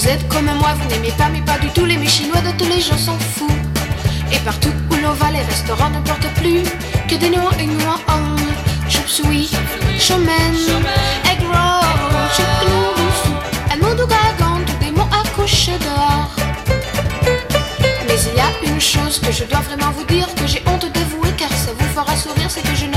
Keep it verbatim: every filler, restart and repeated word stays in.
Vous êtes comme moi, vous n'aimez pas, mais pas du tout les mets chinois dont tous les gens s'en foutent. Et partout où l'on va, les restaurants ne portent plus que des noix et noix en chop suey, chomen, egg roll, chicloussou, un mot d'ouragan, tous des mots à coucher dehors. Mais il y a une chose que je dois vraiment vous dire, que j'ai honte d'avouer car ça vous fera sourire, c'est que je ne